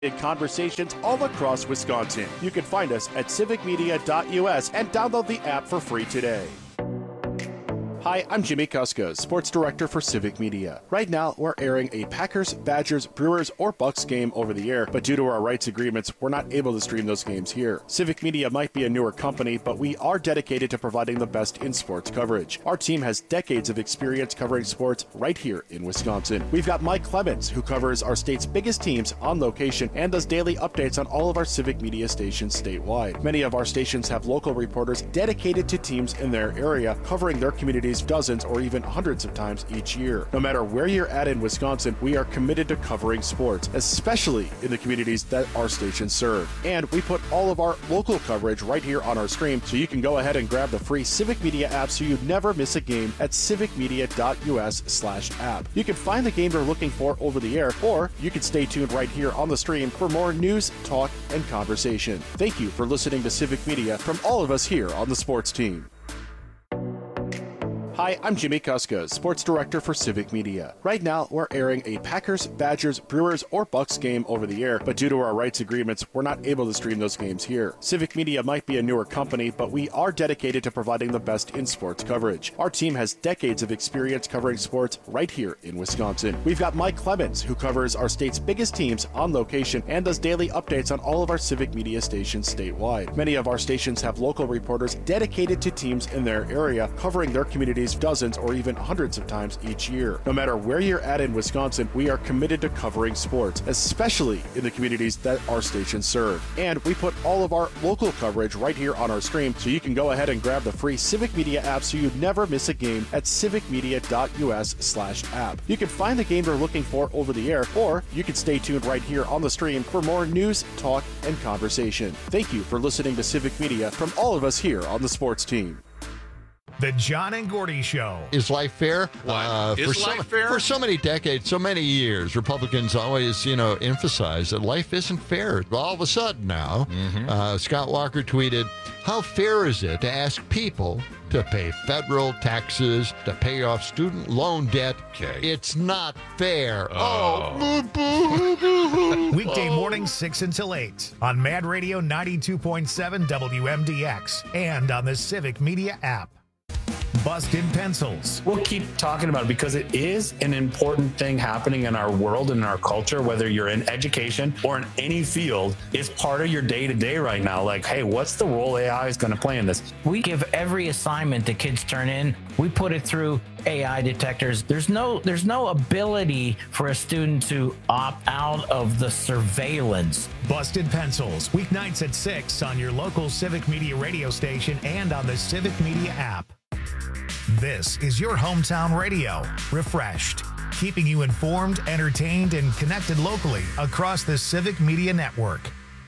in conversations all across Wisconsin. You can find us at civicmedia.us and download the app for free today. Hi, I'm Jimmy Kuskos, Sports Director for Civic Media. Right now, we're airing a Packers, Badgers, Brewers, or Bucks game over the air, but due to our rights agreements, we're not able to stream those games here. Civic Media might be a newer company, but we are dedicated to providing the best in sports coverage. Our team has decades of experience covering sports right here in Wisconsin. We've got Mike Clemens, who covers our state's biggest teams on location and does daily updates on all of our Civic Media stations statewide. Many of our stations have local reporters dedicated to teams in their area, covering their communities dozens or even hundreds of times each year. No matter where you're at in Wisconsin, we are committed to covering sports, especially in the communities that our stations serve. And we put all of our local coverage right here on our stream, so you can go ahead and grab the free Civic Media app so you never miss a game at civicmedia.us/app. You can find the game you're looking for over the air, or you can stay tuned right here on the stream for more news, talk, and conversation. Thank you for listening to Civic Media from all of us here on the sports team. Hi, I'm Jimmy Kuskos, Sports Director for Civic Media. Right now, we're airing a Packers, Badgers, Brewers, or Bucks game over the air, but due to our rights agreements, we're not able to stream those games here. Civic Media might be a newer company, but we are dedicated to providing the best in sports coverage. Our team has decades of experience covering sports right here in Wisconsin. We've got Mike Clemens, who covers our state's biggest teams on location and does daily updates on all of our Civic Media stations statewide. Many of our stations have local reporters dedicated to teams in their area, covering their communities dozens or even hundreds of times each year. No matter where you're at in Wisconsin, we are committed to covering sports, especially in the communities that our stations serve. And we put all of our local coverage right here on our stream, so you can go ahead and grab the free Civic Media app so you never miss a game at civicmedia.us/app. You can find the game you're looking for over the air, or you can stay tuned right here on the stream for more news, talk, and conversation. Thank you for listening to Civic Media from all of us here on the sports team. The John and Gordy Show. Is life fair? Is life fair? For so many decades, so many years, Republicans always, emphasize that life isn't fair. All of a sudden now, Scott Walker tweeted, "How fair is it to ask people to pay federal taxes, to pay off student loan debt? Okay. It's not fair." Weekday mornings 6 until 8 on Mad Radio 92.7 WMDX and on the Civic Media app. Busted Pencils. We'll keep talking about it because it is an important thing happening in our world and in our culture, whether you're in education or in any field. It's part of your day-to-day right now. Like, hey, what's the role AI is going to play in this? We give every assignment the kids turn in, we put it through AI detectors. There's no ability for a student to opt out of the surveillance. Busted Pencils, weeknights at 6 on your local Civic Media radio station and on the Civic Media app. This is your hometown radio, refreshed, keeping you informed, entertained, and connected locally across the Civic Media Network.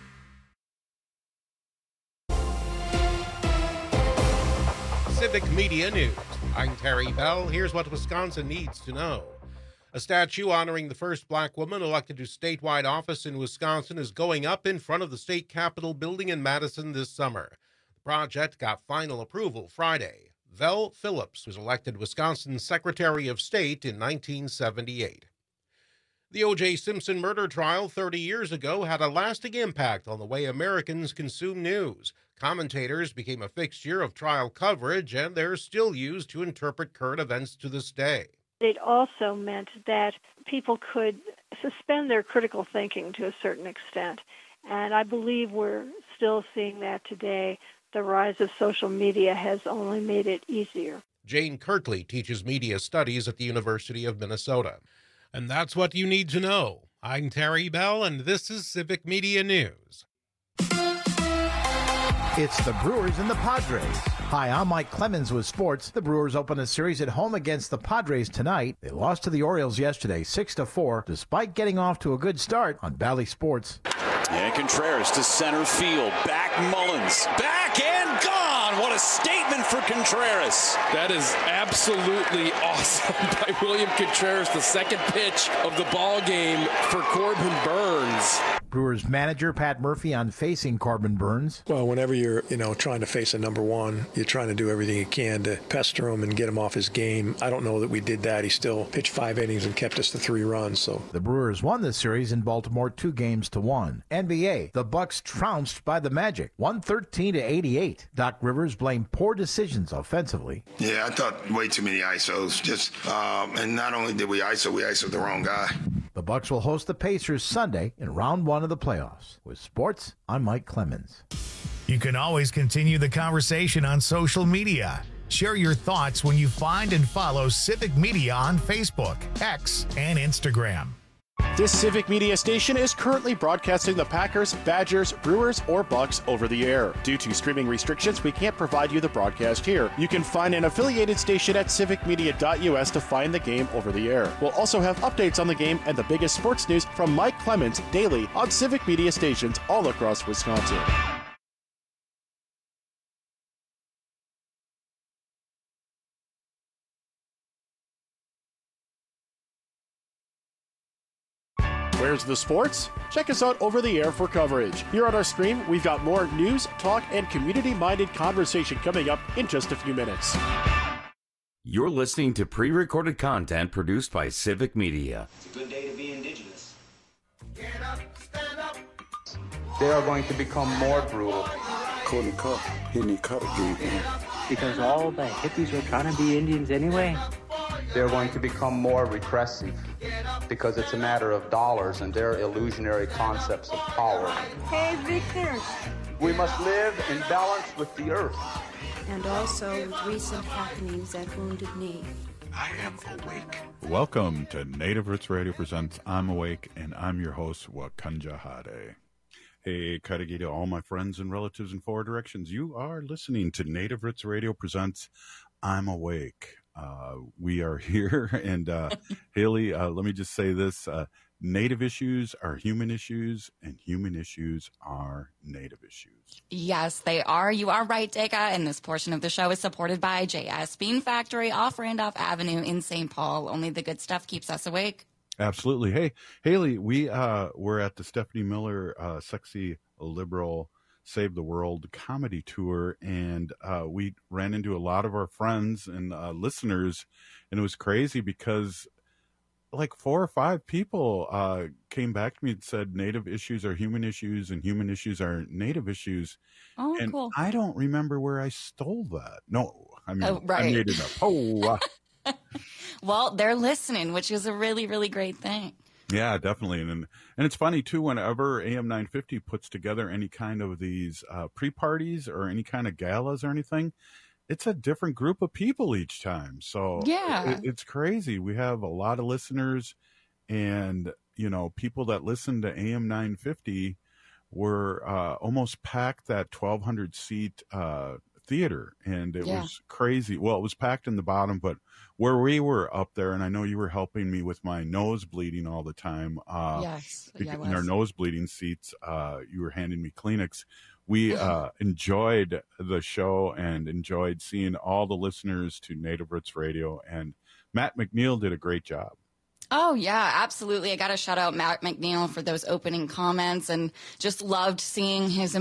Civic Media News. I'm Terry Bell. Here's what Wisconsin needs to know. A statue honoring the first black woman elected to statewide office in Wisconsin is going up in front of the state capitol building in Madison this summer. The project got final approval Friday. Vel Phillips was elected Wisconsin's Secretary of State in 1978. The O.J. Simpson murder trial 30 years ago had a lasting impact on the way Americans consume news. Commentators became a fixture of trial coverage, and they're still used to interpret current events to this day. It also meant that people could suspend their critical thinking to a certain extent, and I believe we're still seeing that today. The rise of social media has only made it easier. Jane Kirkley teaches media studies at the University of Minnesota. And that's what you need to know. I'm Terry Bell, and this is Civic Media News. It's the Brewers and the Padres. Hi, I'm Mike Clemens with sports. The Brewers open a series at home against the Padres tonight. They lost to the Orioles yesterday, 6-4, despite getting off to a good start on Bally Sports. And Contreras to center field. Back Mullins. Back and gone. What a statement for Contreras. That is absolutely awesome by William Contreras. The second pitch of the ball game for Corbin Burns. Brewers manager Pat Murphy on facing Corbin Burnes. Well, whenever you're, trying to face a number one, you're trying to do everything you can to pester him and get him off his game. I don't know that we did that. He still pitched 5 innings and kept us to 3 runs. So the Brewers won the series in Baltimore 2-1. NBA, the Bucks trounced by the Magic, 113-88. Doc Rivers blamed poor decisions offensively. Yeah, I thought way too many ISOs. And not only did we ISO'd the wrong guy. The Bucks will host the Pacers Sunday in round 1 of the playoffs. With sports, I'm Mike Clemens. You can always continue the conversation on social media. Share your thoughts when you find and follow Civic Media on Facebook, X, and Instagram. This Civic Media station is currently broadcasting the Packers, Badgers, Brewers, or Bucks over the air. Due to streaming restrictions, we can't provide you the broadcast here. You can find an affiliated station at civicmedia.us to find the game over the air. We'll also have updates on the game and the biggest sports news from Mike Clemens daily on Civic Media stations all across Wisconsin. Where's the sports? Check us out over the air for coverage. Here on our stream, we've got more news, talk, and community-minded conversation coming up in just a few minutes. You're listening to pre-recorded content produced by Civic Media. It's a good day to be indigenous. Get up, stand up. They are going to become more brutal. Couldn't cut, hitting cut again. Because all the hippies were trying to be Indians anyway. They're going to become more repressive because it's a matter of dollars and their illusionary concepts of power. Hey, Victor. We must live in balance with the earth. And also with recent happenings at Wounded Knee. I am awake. Welcome to Native Roots Radio presents I'm Awake, and I'm your host, Wakanja Hade. Hey, Karagi to all my friends and relatives in 4 directions. You are listening to Native Roots Radio presents I'm Awake. We are here, and Haley, let me just say this. Native issues are human issues, and human issues are Native issues. Yes, they are. You are right, Deka, and this portion of the show is supported by JS Bean Factory off Randolph Avenue in St. Paul. Only the good stuff keeps us awake. Absolutely. Hey, Haley, we're at the Stephanie Miller Sexy Liberal Save the World comedy tour, and we ran into a lot of our friends and listeners, and it was crazy because like 4 or 5 people came back to me and said Native issues are human issues and human issues are Native issues. Oh, and cool. I don't remember where I stole that. No, I mean, right. I made it up. Oh, well, they're listening, which is a really, really great thing. Yeah, definitely. And it's funny, too, whenever AM 950 puts together any kind of these pre-parties or any kind of galas or anything, it's a different group of people each time. So yeah, it's crazy. We have a lot of listeners, and, people that listen to AM 950 were almost packed that 1,200-seat theater, and it was crazy. Well, it was packed in the bottom, but where we were up there, and I know you were helping me with my nose bleeding all the time. Yes, in our nose bleeding seats, you were handing me Kleenex. We enjoyed the show and enjoyed seeing all the listeners to Native Roots Radio, and Matt McNeil did a great job. Oh, yeah, absolutely. I got to shout out Matt McNeil for those opening comments, and just loved seeing his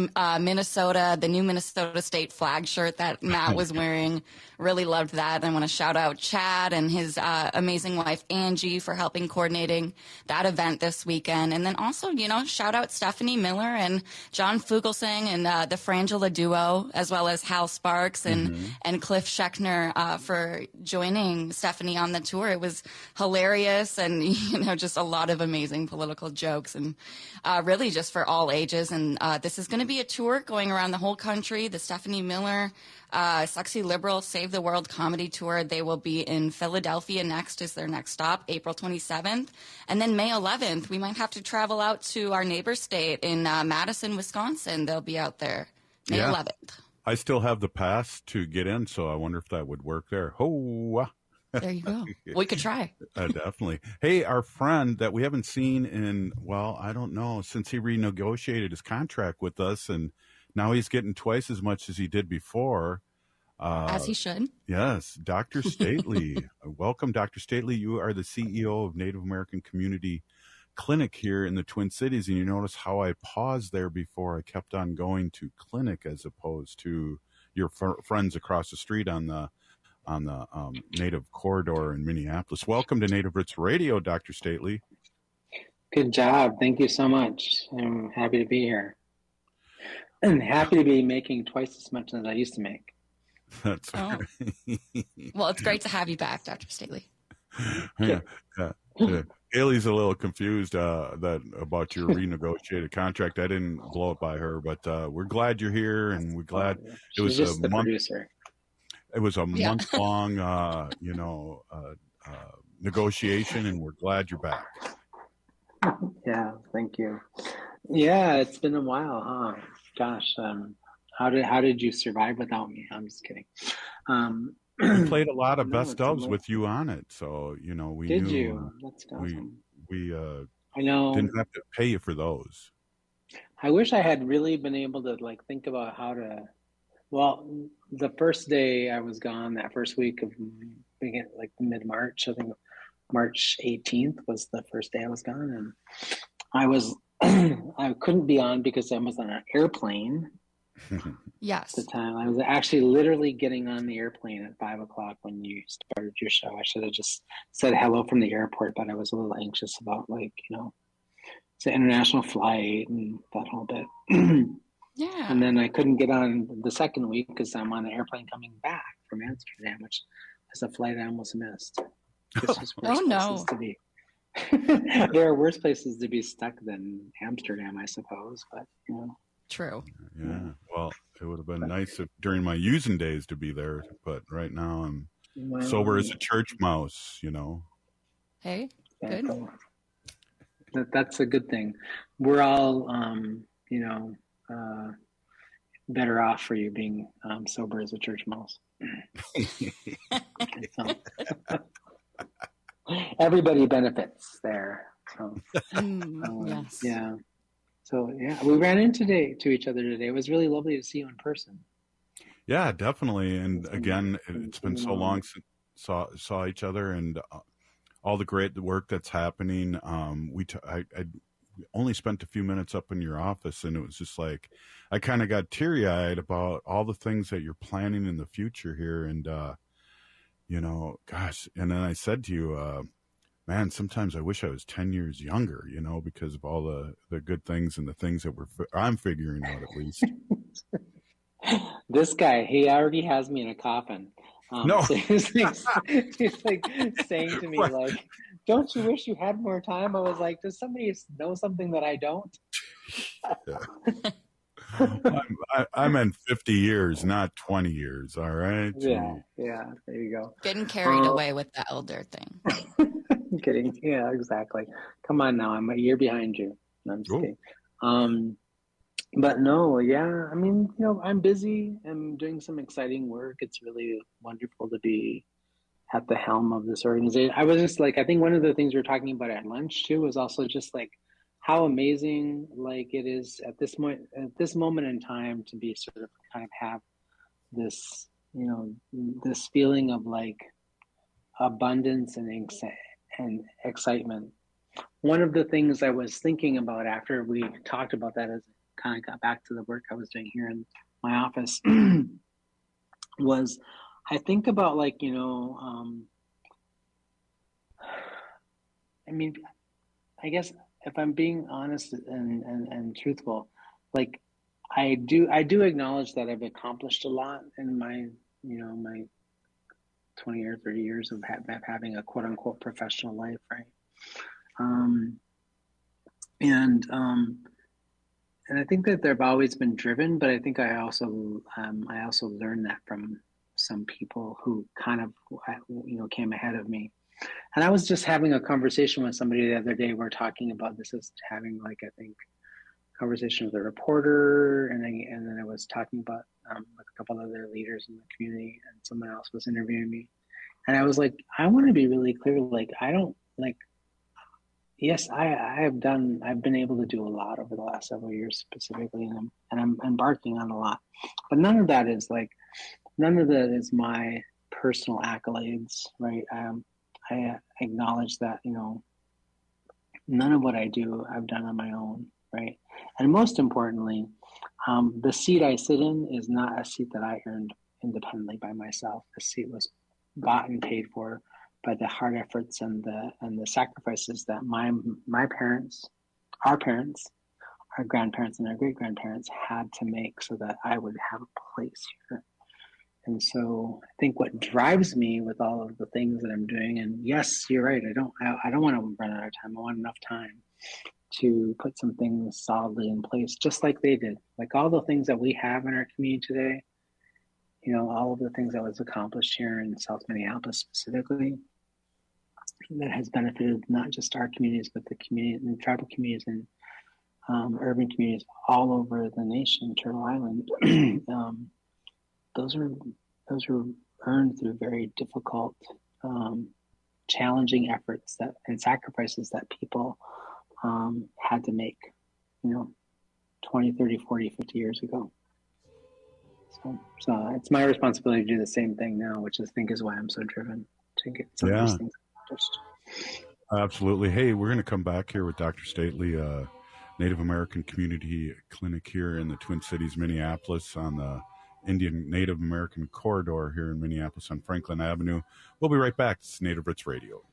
the new Minnesota State flag shirt that Matt was wearing. Really loved that. I want to shout out Chad and his amazing wife, Angie, for helping coordinating that event this weekend. And then also, shout out Stephanie Miller and John Fugelsang and the Frangela duo, as well as Hal Sparks and Cliff Schechner for joining Stephanie on the tour. It was hilarious. And, just a lot of amazing political jokes, and really just for all ages. And this is going to be a tour going around the whole country. The Stephanie Miller Sexy Liberal Save the World comedy tour. They will be in Philadelphia next is their next stop, April 27th. And then May 11th, we might have to travel out to our neighbor state in Madison, Wisconsin. They'll be out there May 11th. I still have the pass to get in, so I wonder if that would work there. There you go. We could try. Definitely. Hey, our friend that we haven't seen in, I don't know, since he renegotiated his contract with us, and now he's getting twice as much as he did before. As he should. Yes, Dr. Stately. Welcome, Dr. Stately. You are the CEO of Native American Community clinic here in the Twin Cities, and you notice how I paused there before I kept on going to clinic as opposed to your friends across the street on the Native Corridor in Minneapolis. Welcome to Native Roots Radio, Dr. Stately. Good job. Thank you so much. I'm happy to be here. And happy to be making twice as much as I used to make. That's Well, it's great to have you back, Dr. Staley. Yeah. Haley's a little confused about your renegotiated contract. I didn't blow it by her, but we're glad you're here, and we're glad it was a month. Producer. It was a month-long, negotiation, and we're glad you're back. Yeah, thank you. Yeah, it's been a while, huh? Gosh, how did you survive without me? I'm just kidding. We played a lot of best ofs with you on it, so we did knew you? That's awesome. we I know didn't have to pay you for those. I wish I had really been able to think about how to. Well, the first day I was gone, that first week of mid-March, I think March 18th was the first day I was gone, and I couldn't be on because I was on an airplane. Yes. At the time, I was actually literally getting on the airplane at 5:00 when you started your show. I should have just said hello from the airport, but I was a little anxious about it's an international flight and that whole bit. Yeah. And then I couldn't get on the second week because I'm on an airplane coming back from Amsterdam, which is a flight I almost missed. This was worse places to be. There are worse places to be stuck than Amsterdam, I suppose, but True. Yeah. Well, it would have been nice during my using days to be there, but right now I'm sober as a church mouse. Hey, good. That's a good thing. We're all, better off for you being sober as a church mouse. Everybody benefits there. So, yes. Yeah. So we ran into each other today. It was really lovely to see you in person. Yeah, definitely. And again, it's been so long since saw each other, and all the great work that's happening. I only spent a few minutes up in your office, and it was just like I kind of got teary-eyed about all the things that you're planning in the future here, and gosh. And then I said to you, man, sometimes I wish I was 10 years younger, because of all the good things and the things that I'm figuring out, at least. This guy, he already has me in a coffin. No. So he's like saying to me, don't you wish you had more time? I was like, does somebody know something that I don't? I meant 50 years, not 20 years. All right. Yeah. There you go. Getting carried away with the elder thing. I'm kidding. Yeah, exactly. Come on now. I'm a year behind you. No, I'm just kidding. But no, yeah. I mean, I'm busy. I'm doing some exciting work. It's really wonderful to be at the helm of this organization. I was just I think one of the things we were talking about at lunch too was also just how amazing it is at this moment in time to be sort of kind of have this this feeling of abundance and excitement. One of the things I was thinking about after we talked about that, as I kind of got back to the work I was doing here in my office, was I think about I guess if I'm being honest and truthful, I do acknowledge that I've accomplished a lot in my my 20 or 30 years of having a quote unquote professional life, right? And I think that they've always been driven, but I think I also learned that from some people who kind of came ahead of me. And I was just having a conversation with somebody the other day. We're talking about this as having I think conversation with a reporter, and then I was talking about with a couple other leaders in the community, and someone else was interviewing me, and I was like, I want to be really clear. I don't yes, I've been able to do a lot over the last several years specifically, and I'm embarking on a lot, but none of that is my personal accolades, right? I acknowledge that none of what I do, I've done on my own, right? And most importantly, the seat I sit in is not a seat that I earned independently by myself. The seat was bought and paid for by the hard efforts and the sacrifices that my parents, our grandparents, and our great-grandparents had to make so that I would have a place here. And so I think what drives me with all of the things that I'm doing, and yes, you're right, I don't want to run out of time. I want enough time to put some things solidly in place, just like they did. Like all the things that we have in our community today, you know, all of the things that was accomplished here in South Minneapolis specifically, that has benefited not just our communities, but the community and tribal communities and urban communities all over the nation, Turtle Island. Those were earned through very difficult, challenging efforts and sacrifices that people had to make, you know, 20, 30, 40, 50 years ago. So it's my responsibility to do the same thing now, which I think is why I'm so driven to get some of these things accomplished. Absolutely. Hey, we're going to come back here with Dr. Stately, Native American Community Clinic here in the Twin Cities, Minneapolis, on the Indian Native American Corridor here in Minneapolis on Franklin Avenue. We'll be right back. It's Native Roots Radio.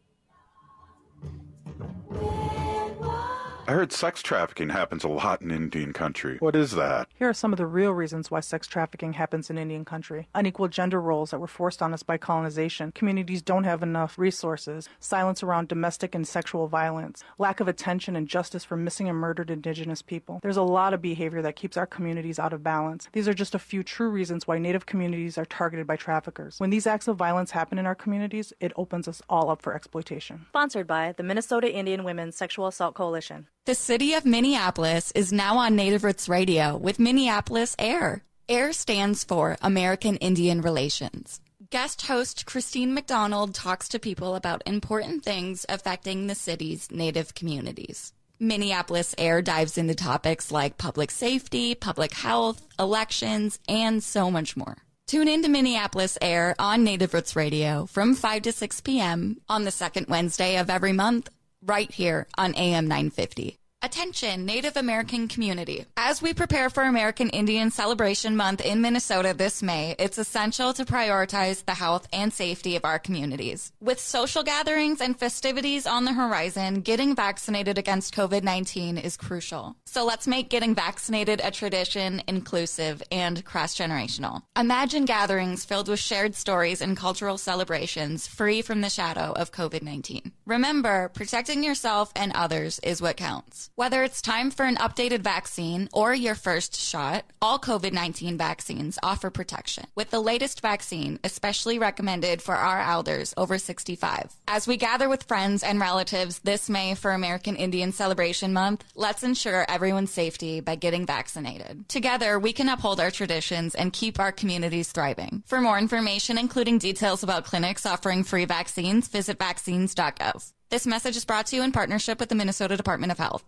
I heard sex trafficking happens a lot in Indian country. What is that? Here are some of the real reasons why sex trafficking happens in Indian country. Unequal gender roles that were forced on us by colonization. Communities don't have enough resources. Silence around domestic and sexual violence. Lack of attention and justice for missing and murdered Indigenous people. There's a lot of behavior that keeps our communities out of balance. These are just a few true reasons why Native communities are targeted by traffickers. When these acts of violence happen in our communities, it opens us all up for exploitation. Sponsored by the Minnesota Indian Women's Sexual Assault Coalition. The city of Minneapolis is now on Native Roots Radio with Minneapolis AIR. AIR stands for American Indian Relations. Guest host Christine McDonald talks to people about important things affecting the city's Native communities. Minneapolis AIR dives into topics like public safety, public health, elections, and so much more. Tune in to Minneapolis AIR on Native Roots Radio from 5 to 6 p.m. on the second Wednesday of every month, right here on AM 950. Attention, Native American community. As we prepare for American Indian Celebration Month in Minnesota this May, it's essential to prioritize the health and safety of our communities. With social gatherings and festivities on the horizon, getting vaccinated against COVID-19 is crucial. So let's make getting vaccinated a tradition, inclusive, and cross-generational. Imagine gatherings filled with shared stories and cultural celebrations free from the shadow of COVID-19. Remember, protecting yourself and others is what counts. Whether it's time for an updated vaccine or your first shot, all COVID-19 vaccines offer protection, with the latest vaccine especially recommended for our elders over 65. As we gather with friends and relatives this May for American Indian Celebration Month, let's ensure everyone's safety by getting vaccinated. Together, we can uphold our traditions and keep our communities thriving. For more information, including details about clinics offering free vaccines, visit vaccines.gov. This message is brought to you in partnership with the Minnesota Department of Health.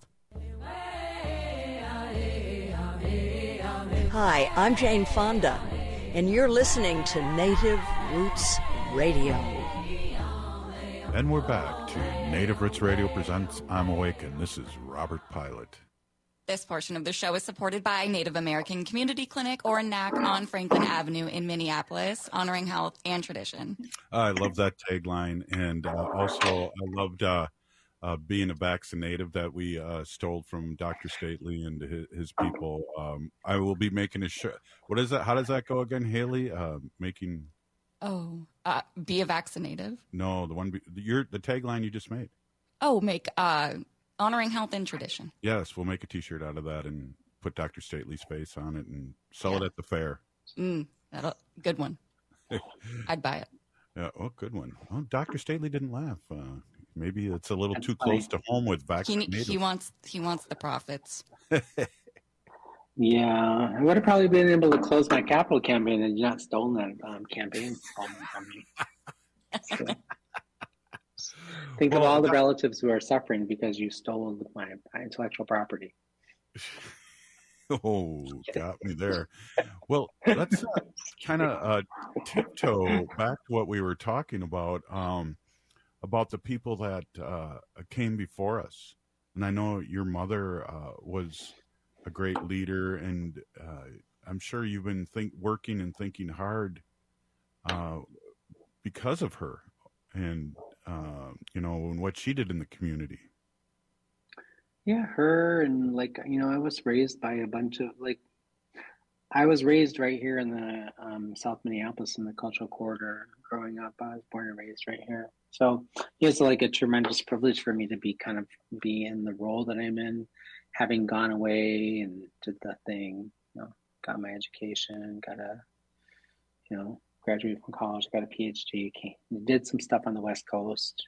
Hi, I'm Jane Fonda, and you're listening to Native Roots Radio. And we're back to Native Roots Radio presents I'm Awake, and this is Robert Pilot. This portion of the show is supported by Native American Community Clinic, or NAC, on Franklin Avenue in Minneapolis, honoring health and tradition. I love that tagline, and also I loved being a vaccinative that we stole from Dr. Stately and his people. I will be making a show. What is that? How does that go again, Haley? Making. Oh, be a vaccinative? No, the tagline you just made. Oh, make honoring health and tradition. Yes, we'll make a T-shirt out of that and put Dr. Stately's face on it and sell it at the fair. Good one. I'd buy it. Yeah, good one. Oh, Dr. Stately didn't laugh. Maybe it's a little too close to home with vaccinated. He wants the profits. Yeah, I would have probably been able to close my capital campaign and not stolen that campaign from me. So, think of all the relatives who are suffering because you stole my intellectual property. Oh, got me there. Well, let's kind of tiptoe back to what we were talking about. about the people that came before us. And I know your mother was a great leader, and I'm sure you've been working and thinking hard because of her and, and what she did in the community. Yeah, her and I was raised by a bunch of I was raised right here in the South Minneapolis in the Cultural Corridor. Growing up, I was born and raised right here. So it's a tremendous privilege for me to be in the role that I'm in, having gone away and did the thing, got my education, graduated from college, got a PhD, did some stuff on the West Coast,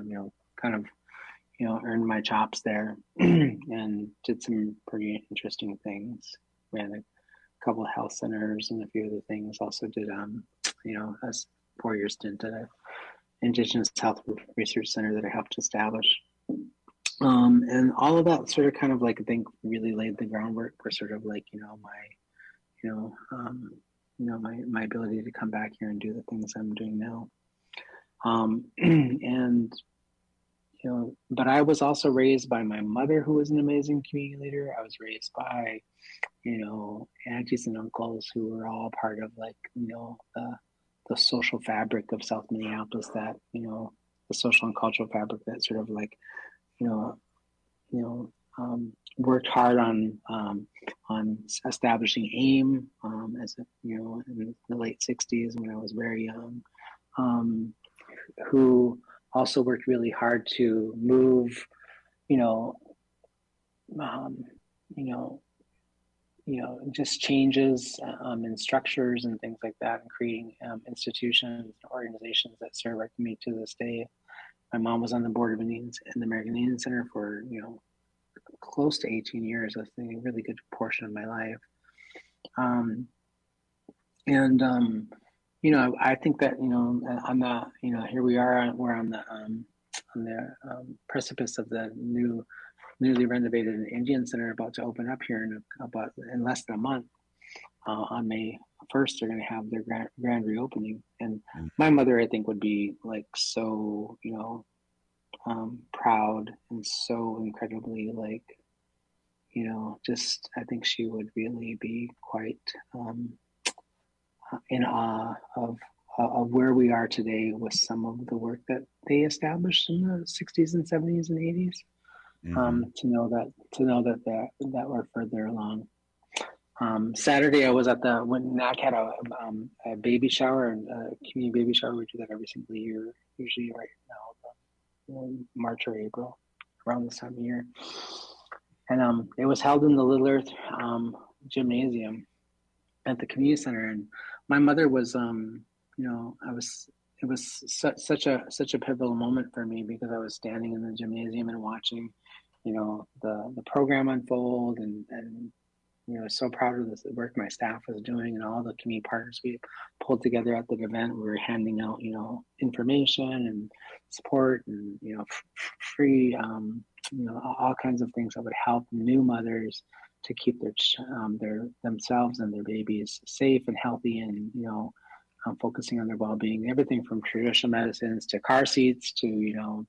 earned my chops there and did some pretty interesting things. Ran a couple of health centers and a few other things. Also did, a 4-year stint at an Indigenous Health Research Center that I helped establish. And all of that sort of I think really laid the groundwork for sort of my ability to come back here and do the things I'm doing now. But I was also raised by my mother, who was an amazing community leader. I was raised by, aunties and uncles who were all part of the social fabric of South Minneapolis, that, the social and cultural fabric that sort of worked hard on establishing AIM as in the late 60s when I was very young, who also worked really hard to move, just changes in structures and things like that, and creating institutions and organizations that serve our community to this day. My mom was on the board of Indians and the American Indian Center for, close to 18 years. That's a really good portion of my life. I think that, on the, here we are, we're on the precipice of the newly renovated Indian Center about to open up here in less than a month. On May 1st, they're going to have their grand reopening. And my mother, I think, would be so, proud and so incredibly just, I think she would really be quite in awe of where we are today with some of the work that they established in the 60s and 70s and 80s. To know that we're further along. Saturday, I was at when NAC had a baby shower, and a community baby shower. We do that every single year, usually right now, March or April, around this time of year. And it was held in the Little Earth gymnasium at the community center. And my mother was, it was such a pivotal moment for me, because I was standing in the gymnasium and watching, the program unfold, and so proud of the work my staff was doing and all the community partners we pulled together at the event. We were handing out, information and support and, free, all kinds of things that would help new mothers to keep their themselves and their babies safe and healthy, and, focusing on their well-being, everything from traditional medicines to car seats to,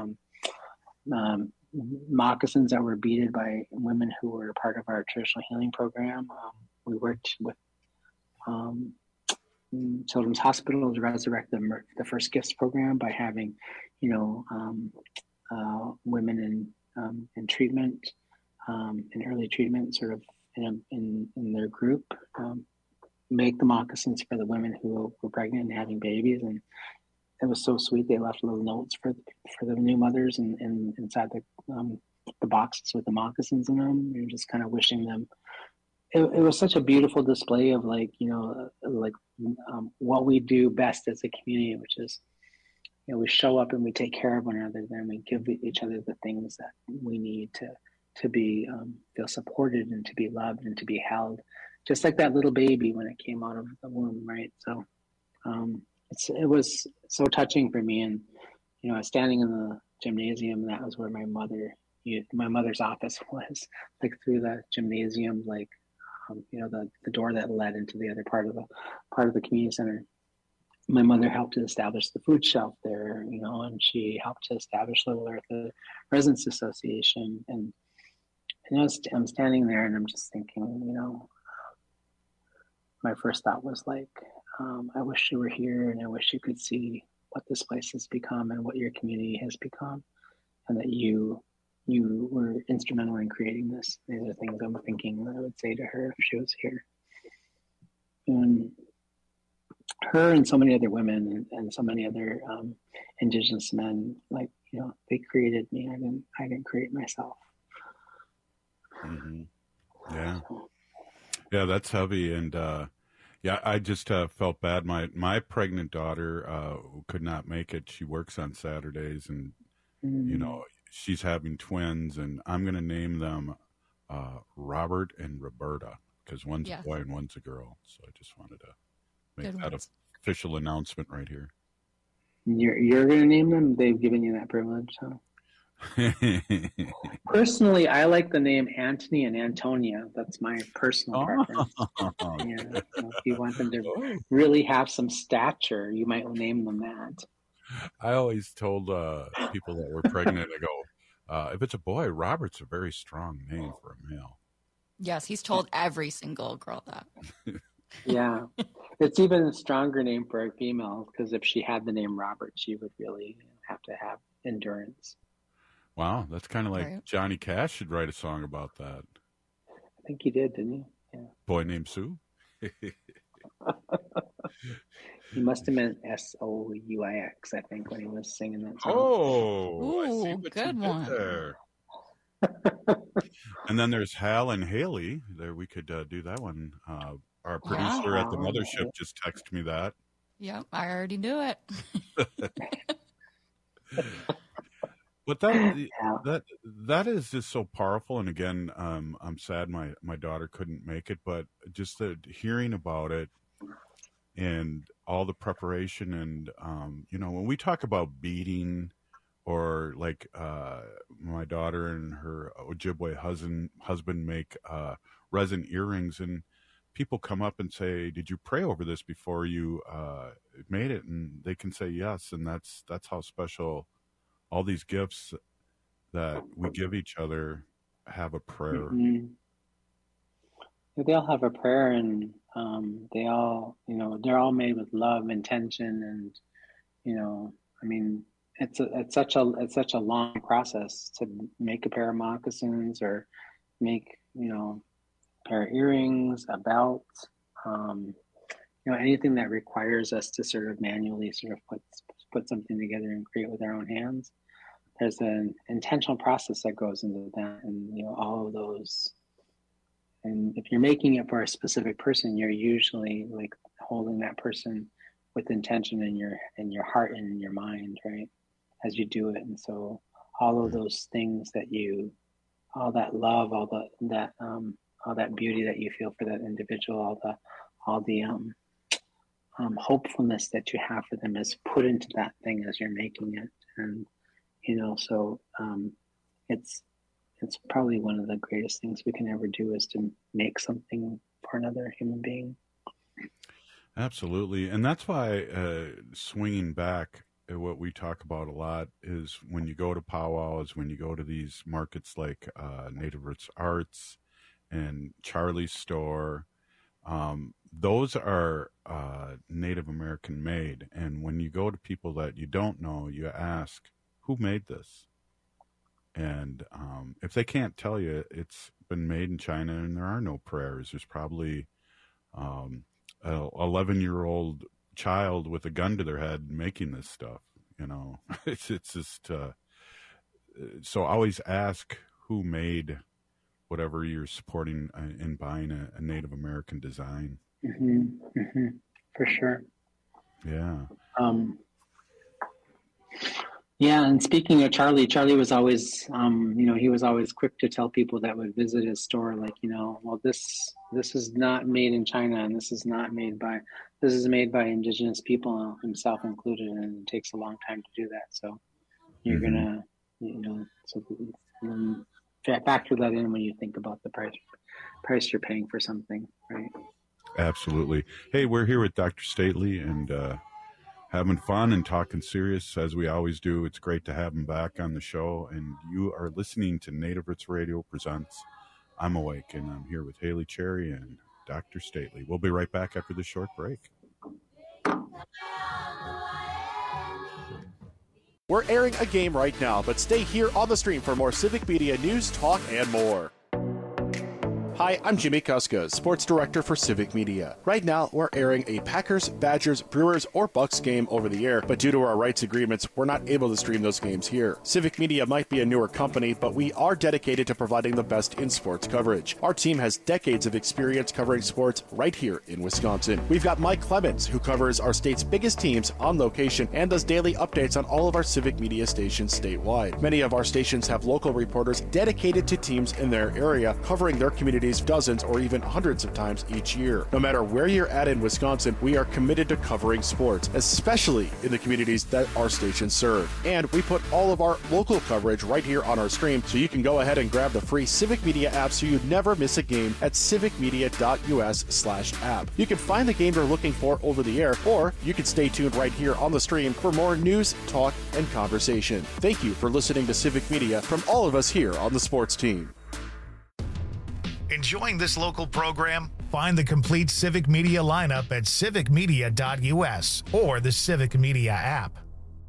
moccasins that were beaded by women who were part of our traditional healing program. We worked with Children's Hospital to resurrect the First Gifts program by having, women in treatment, in early treatment, sort of in their group, make the moccasins for the women who were pregnant and having babies. And it was so sweet. They left little notes for the new mothers and inside the boxes with the moccasins in them. We were just kind of wishing them. It was such a beautiful display of what we do best as a community, which is, we show up and we take care of one another, then we give each other the things that we need to be feel supported and to be loved and to be held, just like that little baby when it came out of the womb, right? So it was so touching for me. And standing in the gymnasium, that was where my mother's office was, through the gymnasium, the door that led into the other part of the community center. my mother helped to establish the food shelf there, and she helped to establish Little Earth, the Residents Association. And I'm standing there and I'm just thinking, my first thought was like, I wish you were here, and I wish you could see what this place has become and what your community has become, and that you were instrumental in creating this. These are things I'm thinking that I would say to her if she was here. And her and so many other women and so many other Indigenous men, they created me. I didn't create myself. Mm-hmm. Yeah, that's heavy. And I just felt bad. My pregnant daughter could not make it. She works on Saturdays, and she's having twins, and I'm going to name them Robert and Roberta, because one's a boy and one's a girl. So I just wanted to make that official announcement right here. You're going to name them? They've given you that privilege, huh? Personally, I like the name Anthony and Antonia. That's my personal preference. So if you want them to really have some stature, you might name them that. I always told people that were pregnant, I go, if it's a boy, Robert's a very strong name for a male. Yes, he's told every single girl that. Yeah. It's even a stronger name for a female, because if she had the name Robert, she would really have to have endurance. Wow, that's kind of like Johnny Cash should write a song about that. I think he did, didn't he? Yeah. Boy Named Sue? He must have meant Souix, I think, when he was singing that song. Oh, I see what good one. There. And then there's Hal and Haley. There, we could do that one. Our producer at the mothership just texted me that. Yep, I already knew it. But that is just so powerful. And again, I'm sad my daughter couldn't make it, but just hearing about it and all the preparation and when we talk about beading, or like my daughter and her Ojibwe husband make resin earrings, and people come up and say, "Did you pray over this before you made it?" And they can say yes, and that's how special. All these gifts that we give each other have a prayer. Mm-hmm. They all have a prayer, and they all, they're all made with love, intention, and it's such a long process to make a pair of moccasins, or make a pair of earrings, a belt, anything that requires us to sort of manually sort of put something together and create with our own hands. There's an intentional process that goes into that, and all of those. And if you're making it for a specific person, you're usually like holding that person with intention in your heart and in your mind, right, as you do it. And so all of those things all that love, all that beauty that you feel for that individual, all the hopefulness that you have for them is put into that thing as you're making it. And so it's probably one of the greatest things we can ever do, is to make something for another human being. Absolutely. And that's why swinging back at what we talk about a lot is when you go to powwows, when you go to these markets like Native Roots Arts and Charlie's Store, those are Native American made. And when you go to people that you don't know, you ask, who made this? And if they can't tell you, it's been made in China, and there are no prayers. There's probably an 11-year-old child with a gun to their head making this stuff. It's just so always ask who made whatever you're supporting in buying a Native American design. Mm-hmm. Mm-hmm. For sure. Yeah. Yeah, and speaking of Charlie was always, he was always quick to tell people that would visit his store, like, well, this is not made in China, and this is made by Indigenous people, himself included, and it takes a long time to do that. So you're gonna, factor that in when you think about the price you're paying for something, right? Absolutely. Hey, we're here with Dr. Stately, and having fun and talking serious as we always do. It's great to have him back on the show. And you are listening to Native Roots Radio presents I'm Awake, and I'm here with Haley Cherry and Dr. Stately. We'll be right back after this short break. We're airing a game right now, but stay here on the stream for more Civic Media news, talk, and more. Hi, I'm Jimmy Kuskos, Sports Director for Civic Media. Right now, we're airing a Packers, Badgers, Brewers, or Bucks game over the air, but due to our rights agreements, we're not able to stream those games here. Civic Media might be a newer company, but we are dedicated to providing the best in sports coverage. Our team has decades of experience covering sports right here in Wisconsin. We've got Mike Clemens, who covers our state's biggest teams on location and does daily updates on all of our Civic Media stations statewide. Many of our stations have local reporters dedicated to teams in their area, covering their communities dozens or even hundreds of times each year. No matter where you're at in Wisconsin, we are committed to covering sports, especially in the communities that our stations serve. And we put all of our local coverage right here on our stream, so you can go ahead and grab the free Civic Media app so you never miss a game at civicmedia.us/app. You can find the game you're looking for over the air, or you can stay tuned right here on the stream for more news, talk, and conversation. Thank you for listening to Civic Media from all of us here on the sports team. Enjoying this local program? Find the complete Civic Media lineup at civicmedia.us or the Civic Media app.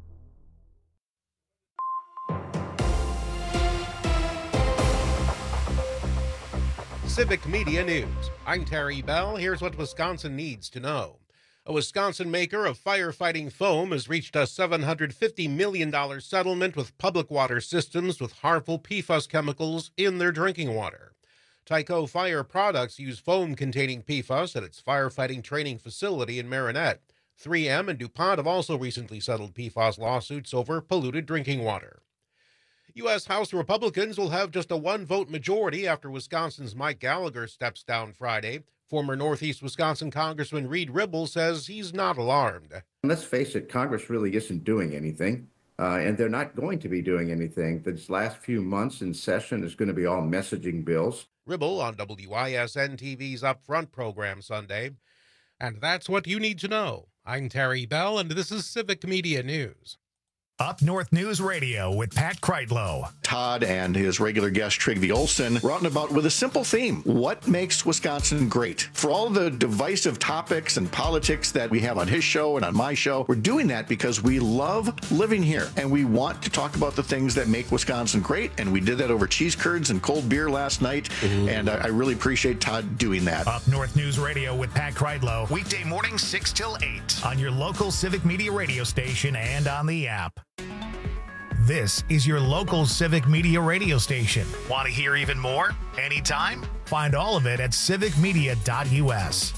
Civic Media News. I'm Terry Bell. Here's what Wisconsin needs to know. A Wisconsin maker of firefighting foam has reached a $750 million settlement with Public Water Systems with harmful PFAS chemicals in their drinking water. Tyco Fire Products use foam containing PFAS at its firefighting training facility in Marinette. 3M and DuPont have also recently settled PFAS lawsuits over polluted drinking water. U.S. House Republicans will have just a one-vote majority after Wisconsin's Mike Gallagher steps down Friday. Former Northeast Wisconsin Congressman Reed Ribble says he's not alarmed. Let's face it, Congress really isn't doing anything. And they're not going to be doing anything. This last few months in session is going to be all messaging bills. Ribble on WISN TV's Upfront program Sunday. And that's what you need to know. I'm Terry Bell, and this is Civic Media News. Up North News Radio with Pat Kreitlow. Todd and his regular guest Trygve Olsen were out and about with a simple theme. What makes Wisconsin great? For all the divisive topics and politics that we have on his show and on my show, we're doing that because we love living here and we want to talk about the things that make Wisconsin great. And we did that over cheese curds and cold beer last night. And I really appreciate Todd doing that. Up North News Radio with Pat Kreitlow. Weekday mornings 6 till 8 on your local Civic Media radio station and on the app. This is your local Civic Media radio station. Want to hear even more? Anytime? Find all of it at civicmedia.us.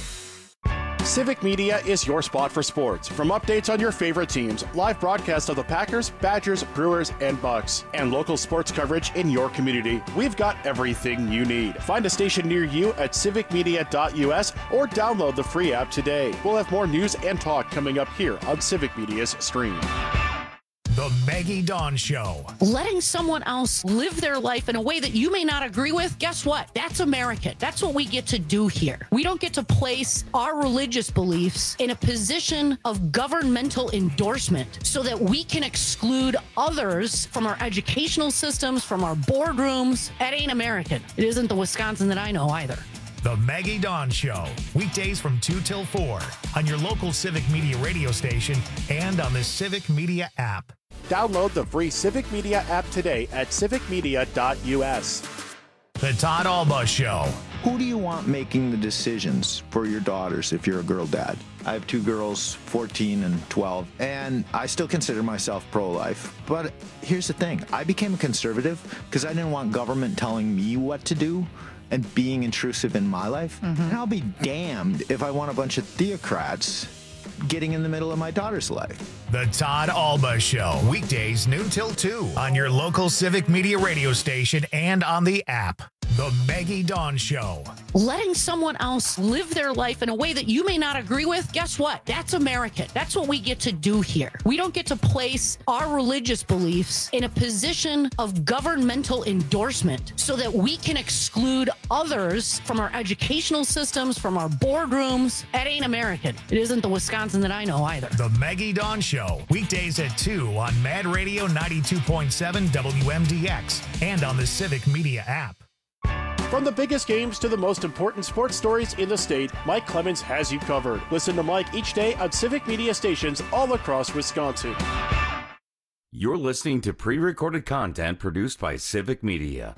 Civic Media is your spot for sports. From updates on your favorite teams, live broadcasts of the Packers, Badgers, Brewers, and Bucks, and local sports coverage in your community, we've got everything you need. Find a station near you at civicmedia.us or download the free app today. We'll have more news and talk coming up here on Civic Media's stream. The Maggie Dawn Show. Letting someone else live their life in a way that you may not agree with, guess what? That's American. That's what we get to do here. We don't get to place our religious beliefs in a position of governmental endorsement so that we can exclude others from our educational systems, from our boardrooms. That ain't American. It isn't the Wisconsin that I know either. The Maggie Dawn Show, weekdays from 2 till 4 on your local Civic Media radio station and on the Civic Media app. Download the free Civic Media app today at civicmedia.us. The Todd Alba Show. Who do you want making the decisions for your daughters if you're a girl dad? I have two girls, 14 and 12, and I still consider myself pro-life. But here's the thing. I became a conservative because I didn't want government telling me what to do and being intrusive in my life. And I'll be damned if I want a bunch of theocrats getting in the middle of my daughter's life. The Todd Alba Show, weekdays noon till 2 on your local Civic Media radio station and on the app. The Maggie Dawn Show. Letting someone else live their life in a way that you may not agree with, guess what? That's American. That's what we get to do here. We don't get to place our religious beliefs in a position of governmental endorsement so that we can exclude others from our educational systems, from our boardrooms. That ain't American. It isn't the Wisconsin that I know either. The Maggie Dawn Show, weekdays at 2 on Mad Radio 92.7 WMDX and on the Civic Media app. From the biggest games to the most important sports stories in the state, Mike Clemens has you covered. Listen to Mike each day on Civic Media stations all across Wisconsin. You're listening to pre-recorded content produced by Civic Media.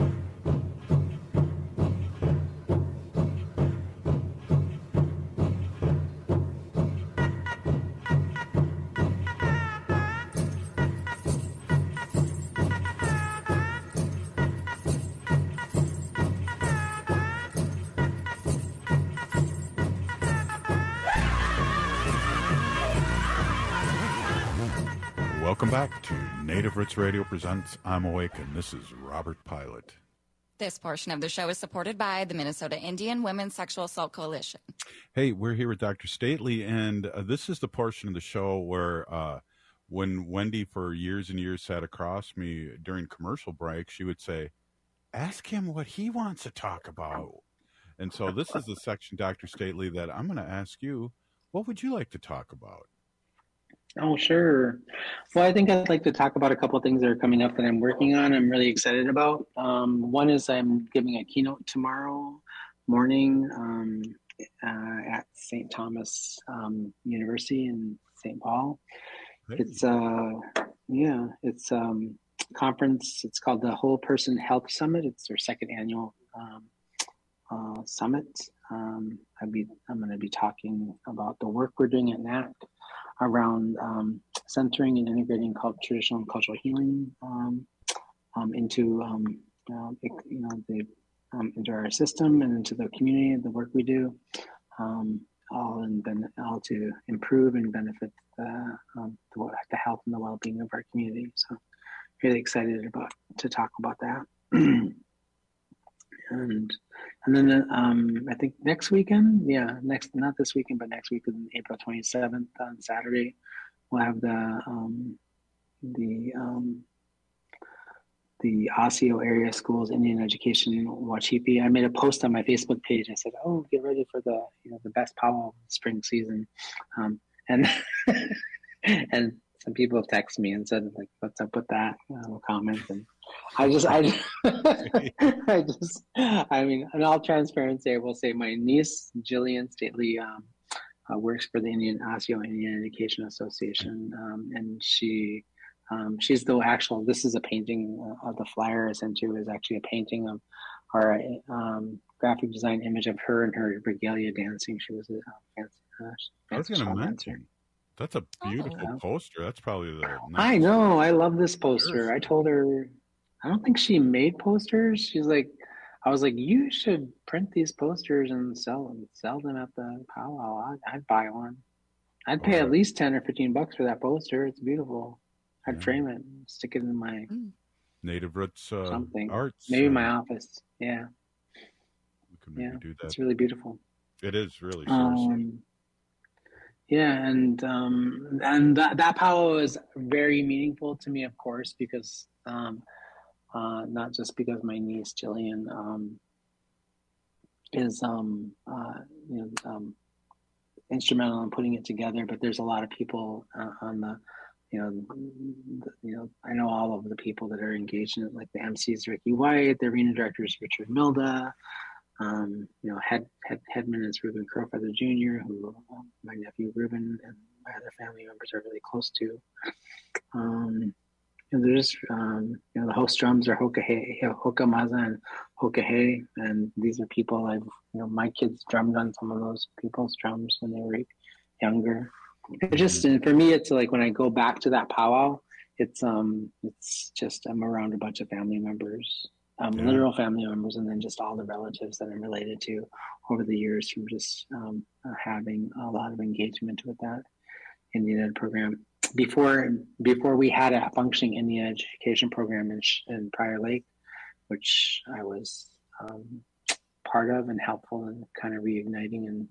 Welcome back to Native Roots Radio presents I'm Awake, and this is Robert Pilot. This portion of the show is supported by the Minnesota Indian Women's Sexual Assault Coalition. Hey, we're here with Dr. Stately, and this is the portion of the show where when Wendy for years and years sat across me during commercial breaks, she would say, ask him what he wants to talk about. And so this is the section, Dr. Stately, that I'm going to ask you, what would you like to talk about? Oh, sure. Well, I think I'd like to talk about a couple of things that are coming up that I'm working on. I'm really excited about. One is I'm giving a keynote tomorrow morning at St. Thomas University in St. Paul. Hey. It's it's conference. It's called the Whole Person Health Summit. It's their second annual summit. I'm going to be talking about the work we're doing at NAC around centering and integrating traditional and cultural healing into into our system and into the community, the work we do, all to improve and benefit the health and the well-being of our community. So, really excited to talk about that. And then I think next weekend, not this weekend, but next week, on April 27th on Saturday, we'll have the Osseo Area Schools Indian Education Wachipi. I made a post on my Facebook page. I said, "Oh, get ready for the best powwow spring season," and and some people have texted me and said, like, "What's up with that?" Comments, and I mean, in all transparency, I will say my niece Jillian Stately works for the Osseo Indian Education Association, and she's the actual. This is a painting of the flyer I sent you. Is actually a painting of our graphic design image of her and her regalia dancing. She was I was going to mention. That's a beautiful poster. That's probably the. I know. I love this poster. I told her. I don't think she made posters. She's like, I was like, you should print these posters and sell them at the powwow. I'd buy one. I'd pay at least $10 or $15 for that poster. It's beautiful. I'd frame it, stick it in my Native Roots something. Arts. Maybe my office. Yeah. We could maybe do that. It's really beautiful. It is really. Yeah, and that powwow is very meaningful to me, of course, because not just because my niece Jillian is instrumental in putting it together, but there's a lot of people on the I know all of the people that are engaged in it, like the MCs Ricky White, the arena director is Richard Milda. Headman is Reuben Crowfeather Jr., who my nephew Reuben and my other family members are really close to. There's the host drums are Hoka Maza and Hoka Hey, and these are people my kids drummed on some of those people's drums when they were younger. For me, it's like when I go back to that powwow, it's just I'm around a bunch of family members. Literal family members, and then just all the relatives that I'm related to over the years from just having a lot of engagement with that Indian Ed program. Before we had a functioning Indian education program in Prior Lake, which I was part of and helpful in kind of reigniting in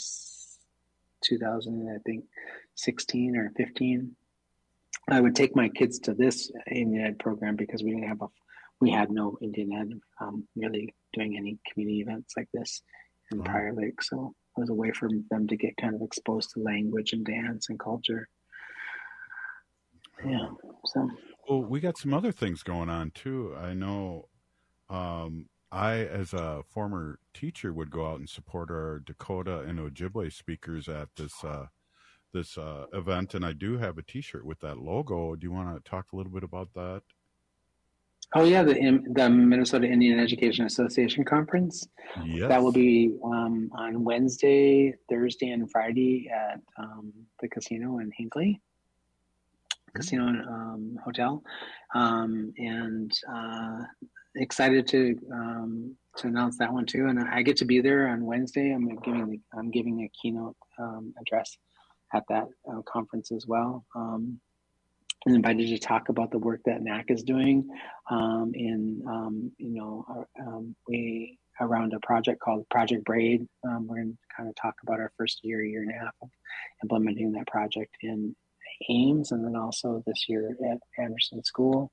2000, I think 16 or 15. I would take my kids to this Indian Ed program because we had no Indian Ed really doing any community events like this in Prior Lake. So it was a way for them to get kind of exposed to language and dance and culture. Yeah. So. Well, we got some other things going on too. I know I, as a former teacher, would go out and support our Dakota and Ojibwe speakers at this event, and I do have a T-shirt with that logo. Do you want to talk a little bit about that? Oh yeah, the Minnesota Indian Education Association conference. Yes. That will be on Wednesday, Thursday, and Friday at the casino in Hinckley. Casino and Hotel, and excited to announce that one too. And I get to be there on Wednesday. I'm giving a keynote address at that conference as well. And invited to talk about the work that NAC is doing we around a project called Project Braid. We're going to kind of talk about our first year and a half of implementing that project in Ames, and then also this year at Anderson School.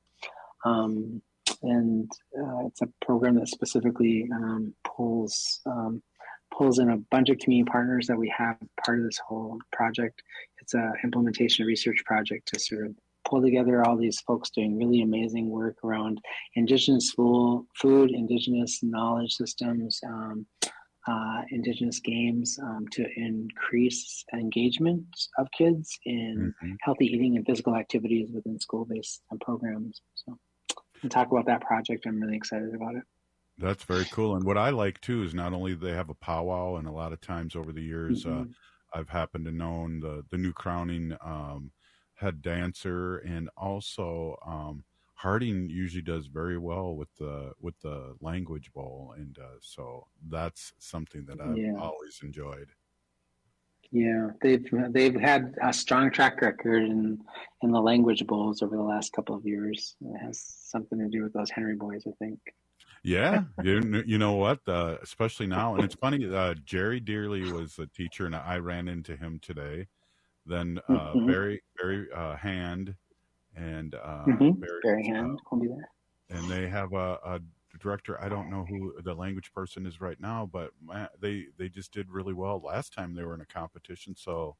It's a program that specifically pulls in a bunch of community partners that we have part of this whole project. It's an implementation research project to sort of pull together all these folks doing really amazing work around Indigenous food, Indigenous knowledge systems, Indigenous games to increase engagement of kids in healthy eating and physical activities within school-based programs. So to talk about that project, I'm really excited about it. That's very cool. And what I like too is not only they have a powwow, and a lot of times over the years, I've happened to know the new crowning head dancer, and also Harding usually does very well with the language bowl, and so that's something that I've always enjoyed. Yeah, they've had a strong track record in the language bowls over the last couple of years. It has something to do with those Henry boys, I think. Yeah, you know what? Especially now, and it's funny. Jerry Dearly was a teacher, and I ran into him today. Then Barry Hand and Barry Hand will be there. And they have a director. I don't know who the language person is right now, but they just did really well last time they were in a competition. So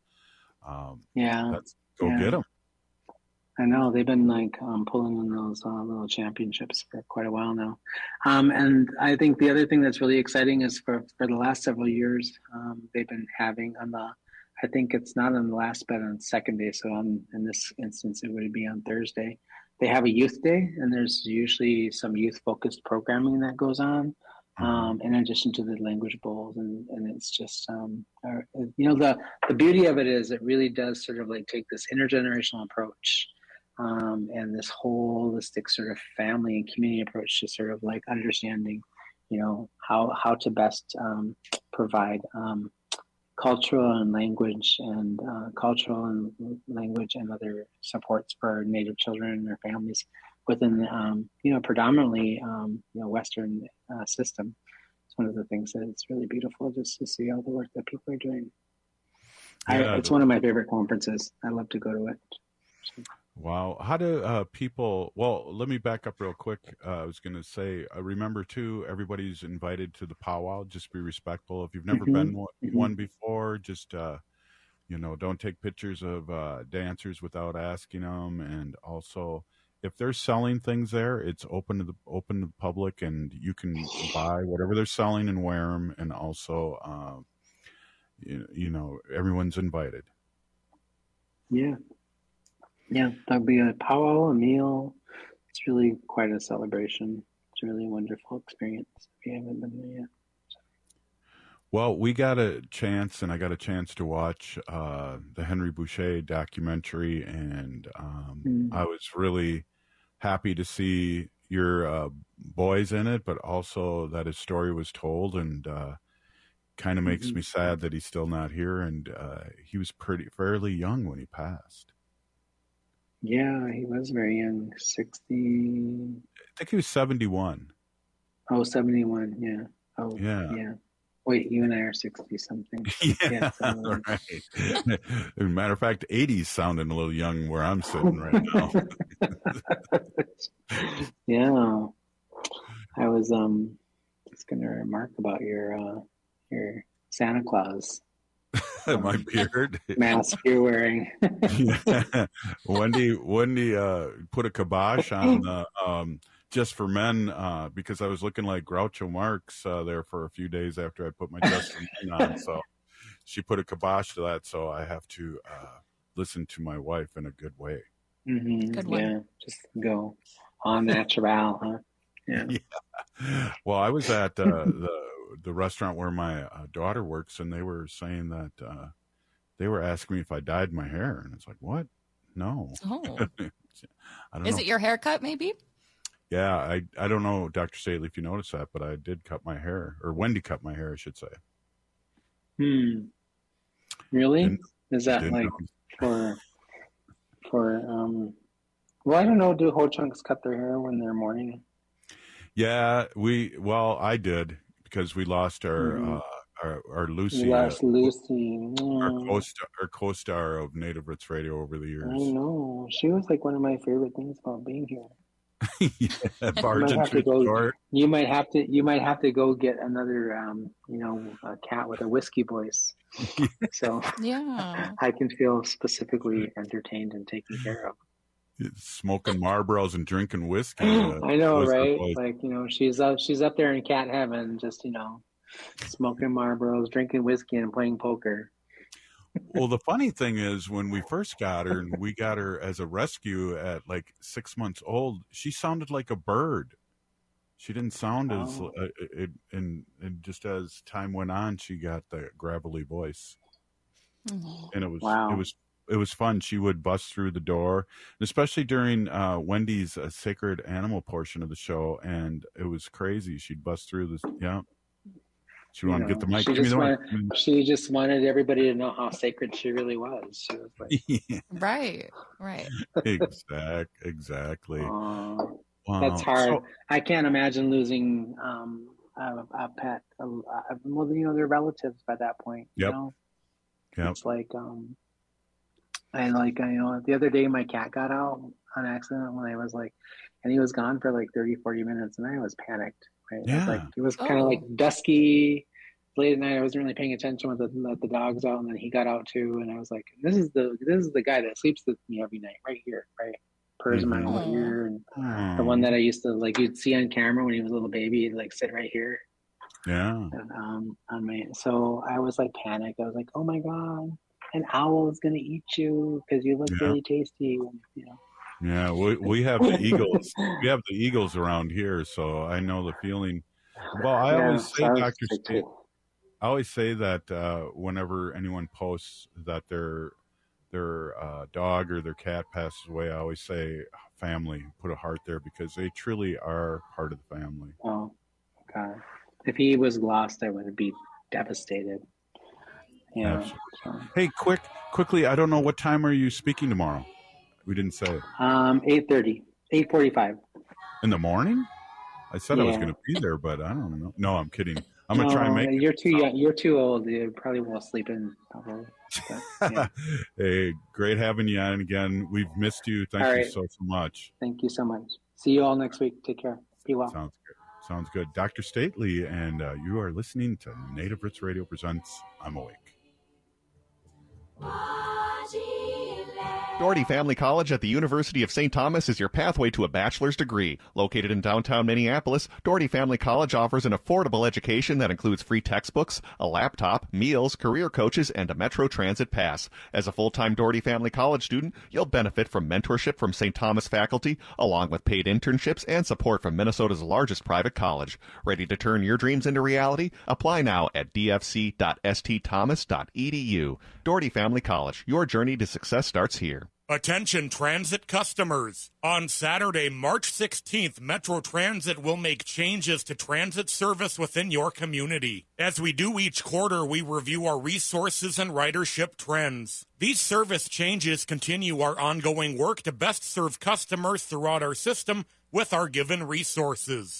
let's go get them. I know they've been pulling in those little championships for quite a while now. And I think the other thing that's really exciting is for the last several years, they've been having I think it's not on the last, but on second day. So in this instance, it would be on Thursday. They have a youth day, and there's usually some youth-focused programming that goes on, in addition to the language bowls. And it's just, the beauty of it is it really does sort of take this intergenerational approach and this holistic sort of family and community approach to sort of understanding, how to best provide cultural and language and other supports for Native children and their families within predominantly Western system. It's one of the things that it's really beautiful just to see all the work that people are doing. It's one of my favorite conferences. I love to go to it. Wow. How do people, well, let me back up real quick. I was going to say, remember too, everybody's invited to the powwow. Just be respectful. If you've never been one before, just, don't take pictures of dancers without asking them. And also, if they're selling things there, it's open to the public, and you can buy whatever they're selling and wear them. And also, everyone's invited. Yeah. Yeah, there'll be a powwow, a meal. It's really quite a celebration. It's a really wonderful experience if you haven't been there yet. Well, we got a chance, and I got a chance to watch the Henry Boucher documentary, and I was really happy to see your boys in it, but also that his story was told, and kind of makes me sad that he's still not here, and he was fairly young when he passed. Yeah, he was very young, 60. I think he was 71. Oh, 71, yeah. Oh, Yeah. Wait, you and I are 60-something. Yeah, right. As a matter of fact, 80's sounding a little young where I'm sitting right now. Yeah. I was just going to remark about your Santa Claus. My beard mask you're wearing. Yeah. Wendy put a kibosh on the Just for Men because I was looking like Groucho Marx there for a few days after I put my Just for Men on. So she put a kibosh to that. So I have to listen to my wife in a good way. Mm-hmm. Good one. Yeah, just go on natural, huh? Yeah. Well, I was at the restaurant where my daughter works, and they were saying that they were asking me if I dyed my hair, and it's like, what? No. Oh. I don't Is know. it your haircut, maybe? Yeah, I don't know, Dr. Staley, if you noticed that, but I did cut my hair, or Wendy cut my hair, I should say. Really? Is that like for well, I don't know, do Ho Chunks cut their hair when they're mourning? Yeah, I did, because we lost our Lucy. You lost Lucy. Our co-star of Native Roots Radio over the years. I know. She was like one of my favorite things about being here. You might have to go get another a cat with a whiskey voice. So yeah, I can feel specifically entertained and taken care of. Smoking Marlboros and drinking whiskey. I know, right? Like, she's up there in cat heaven, just smoking Marlboros, drinking whiskey, and playing poker. Well, the funny thing is, when we first got her, and we got her as a rescue at like 6 months old, she sounded like a bird. She didn't sound as, and just as time went on, she got the gravelly voice, and it was fun. She would bust through the door, especially during Wendy's sacred animal portion of the show, and it was crazy. She'd bust through this, yeah. She wanted to get the mic. She just wanted everybody to know how sacred she really was. She was like, yeah. Right. Exactly. Wow. That's hard. So, I can't imagine losing a pet. Well, they're relatives by that point. Yep. It's like the other day my cat got out on accident when I was and he was gone for 30-40 minutes, and I was panicked. Right? Yeah. It was kind of dusky, late at night. I wasn't really paying attention when let the dogs out, and then he got out too. And I was like, "This is the guy that sleeps with me every night, right here, right? Purrs in my ear, and the one that I used to you'd see on camera when he was a little baby, he'd sit right here." Yeah. And, so I was panicked. I was like, "Oh my god, an owl is gonna eat you because you look really tasty," Yeah, we have the Eagles. We have the Eagles around here, so I know the feeling. Well, I always say that whenever anyone posts that their dog or their cat passes away, I always say family, put a heart there, because they truly are part of the family. Oh, God. If he was lost, I would be devastated. Yeah. Hey, quickly, I don't know, what time are you speaking tomorrow? We didn't say. 8:30, 8:45. In the morning? I said I was going to be there, but I don't know. No, I'm kidding. I'm going to try and make You're too young. You're too old. You probably won't sleep in. Probably. But, yeah. Hey, great having you on again. We've missed you. Thank you so much. Thank you so much. See you all next week. Take care. Be well. Sounds good. Dr. Stately, and you are listening to Native Roots Radio presents I'm Awake. Doherty Family College at the University of St. Thomas is your pathway to a bachelor's degree. Located in downtown Minneapolis, Doherty Family College offers an affordable education that includes free textbooks, a laptop, meals, career coaches, and a Metro Transit pass. As a full-time Doherty Family College student, you'll benefit from mentorship from St. Thomas faculty, along with paid internships and support from Minnesota's largest private college. Ready to turn your dreams into reality? Apply now at dfc.stthomas.edu. Doherty Family College, your journey to success starts here. Attention transit customers. On Saturday, March 16th, Metro Transit will make changes to transit service within your community. As we do each quarter, we review our resources and ridership trends. These service changes continue our ongoing work to best serve customers throughout our system with our given resources.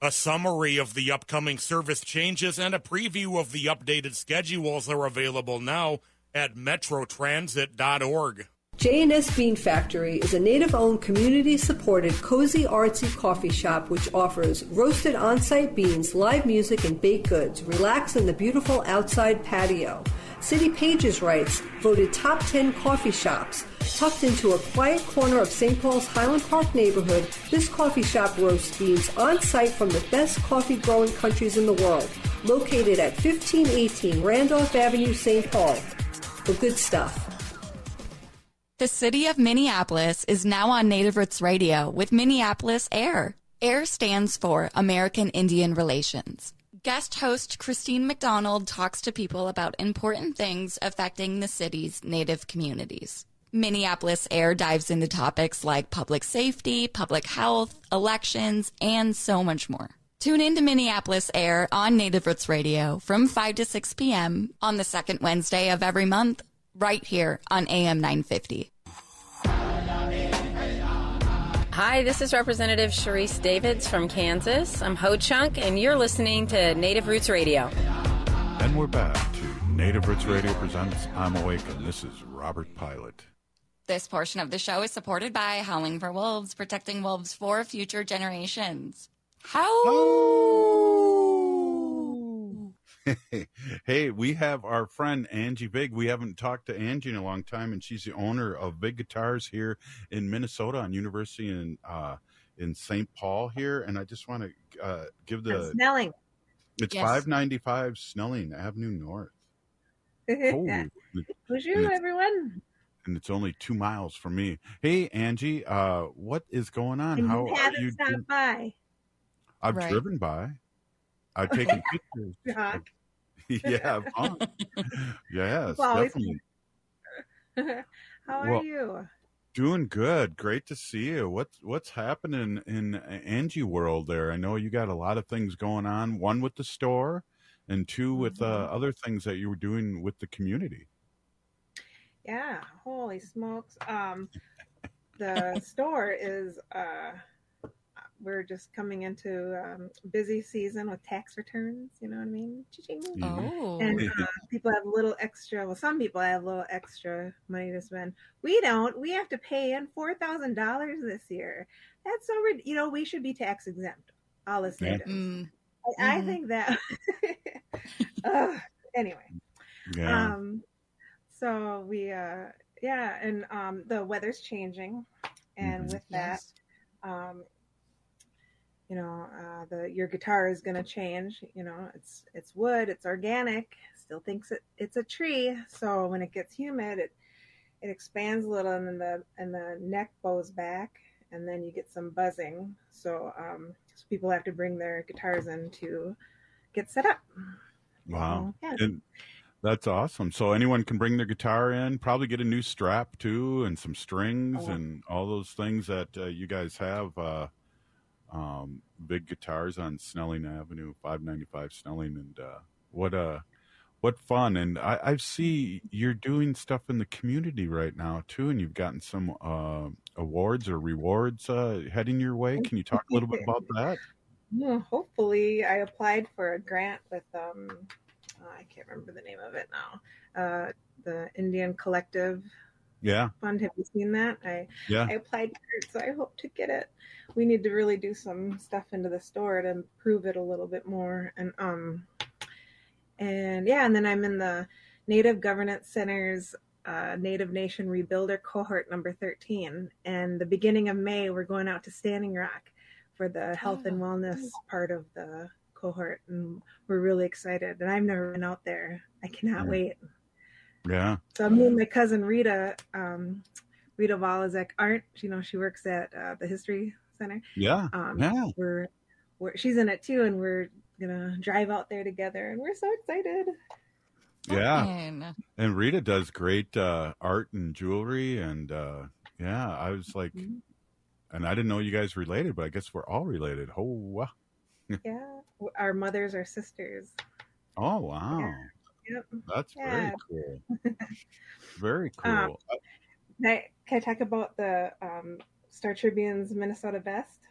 A summary of the upcoming service changes and a preview of the updated schedules are available now at metrotransit.org. J&S Bean Factory is a native-owned, community-supported, cozy, artsy coffee shop which offers roasted on-site beans, live music, and baked goods. Relax in the beautiful outside patio. City Pages writes, voted top 10 coffee shops. Tucked into a quiet corner of St. Paul's Highland Park neighborhood, this coffee shop roasts beans on-site from the best coffee-growing countries in the world. Located at 1518 Randolph Avenue, St. Paul. The good stuff. The city of Minneapolis is now on Native Roots Radio with Minneapolis AIR. AIR stands for American Indian Relations. Guest host Christine McDonald talks to people about important things affecting the city's Native communities. Minneapolis AIR dives into topics like public safety, public health, elections, and so much more. Tune in to Minneapolis AIR on Native Roots Radio from 5 to 6 p.m. on the second Wednesday of every month, right here on AM 950. Hi, this is Representative Sharice Davids from Kansas. I'm Ho Chunk, and you're listening to Native Roots Radio. And we're back to Native Roots Radio presents I'm Awake, and this is Robert Pilot. This portion of the show is supported by Howling for Wolves, protecting wolves for future generations. Hey, we have our friend Angie Big. We haven't talked to Angie in a long time, and she's the owner of Big Guitars here in Minnesota on University in St. Paul here. And I just want to give the Snelling. It's 595 Snelling Avenue North. Bonjour, everyone. And it's only 2 miles from me. Hey, Angie, what is going on? And How you haven't stopped by. I've driven by. I've taken pictures. Yeah, fun. Yes, definitely. How are you? Doing good. Great to see you. What's happening in Angie world there? I know you got a lot of things going on. One with the store, and two with other things that you were doing with the community. Yeah. Holy smokes. The store is. We're just coming into busy season with tax returns, you know what I mean? Oh. And people have a little extra, well, some people have a little extra money to spend. We don't. We have to pay in $4,000 this year. That's so, we should be tax exempt, all the natives. I think that, anyway. Yeah. So we, and the weather's changing. And with that, your guitar is going to change. It's wood, it's organic, still thinks it's a tree. So when it gets humid, it expands a little, and then the neck bows back, and then you get some buzzing. So people have to bring their guitars in to get set up. Wow. And that's awesome. So anyone can bring their guitar in, probably get a new strap too, and some strings and all those things that you guys have. Big Guitars on Snelling Avenue, 595 Snelling, and what fun! And I see you're doing stuff in the community right now too, and you've gotten some awards or rewards heading your way. Can you talk a little bit about that? Yeah, hopefully, I applied for a grant with I can't remember the name of it now. The Indian Collective. Yeah. Fund. Have you seen that? I applied for it, so I hope to get it. We need to really do some stuff into the store to improve it a little bit more. And then I'm in the Native Governance Center's Native Nation Rebuilder Cohort number 13. And the beginning of May, we're going out to Standing Rock for the health and wellness part of the cohort. And we're really excited. And I've never been out there. I cannot wait. Yeah. So me and my cousin Rita Volozek Art, she works at the History Center. Yeah. We're she's in it too, and we're gonna drive out there together, and we're so excited. Yeah. And Rita does great art and jewelry, and I was like, and I didn't know you guys related, but I guess we're all related. Oh, wow. Yeah, our mothers are sisters. Oh, wow. Yeah. Yep. That's very cool. Very cool. Can I talk about the Star Tribune's Minnesota Best?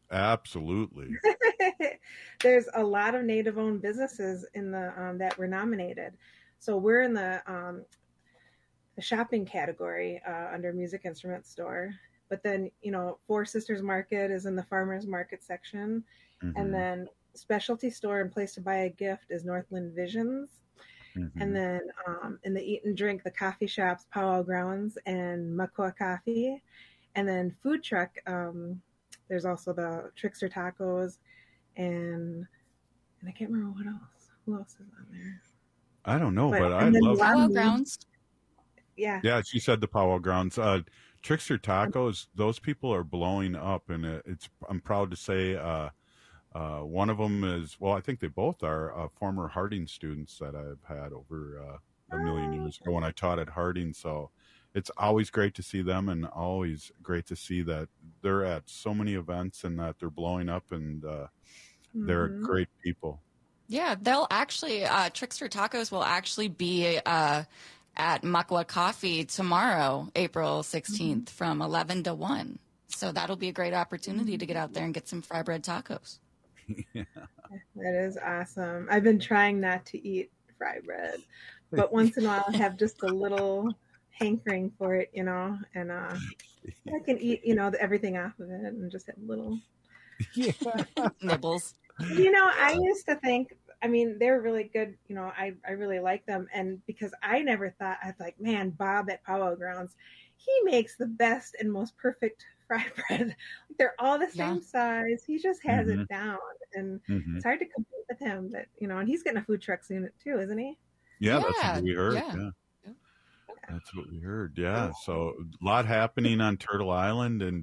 Absolutely. There's a lot of Native-owned businesses in the that were nominated. So we're in the shopping category under music instrument store. But then, Four Sisters Market is in the farmers market section. Mm-hmm. And then specialty store and place to buy a gift is Northland Visions. Mm-hmm. And then in the eat and drink, the coffee shops, Powwow Grounds and Makua Coffee. And then food truck, there's also the Trickster Tacos and I can't remember what else. Who else is on there? I don't know, but I love Powwow Grounds. Yeah. Yeah, she said the Powwow Grounds. Trickster Tacos, those people are blowing up, and I'm proud to say one of them is, well, I think they both are former Harding students that I've had over a million years ago when I taught at Harding. So it's always great to see them, and always great to see that they're at so many events and that they're blowing up, and they're great people. Yeah, they'll actually, Trickster Tacos will actually be at Makua Coffee tomorrow, April 16th, from 11 to 1. So that'll be a great opportunity to get out there and get some fry bread tacos. Yeah. That is awesome. I've been trying not to eat fry bread, but once in a while I have just a little hankering for it, and I can eat, everything off of it and just have little nibbles. I used to think, they're really good. I really like them. And because I never thought, I was like, man, Bob at Powwow Grounds, he makes the best and most perfect fry bread. They're all the same size. He just has it down. And it's hard to compete with him. But, and he's getting a food truck soon too, isn't he? Yeah, that's what we heard. Yeah. That's what we heard. Yeah. So a lot happening on Turtle Island, and,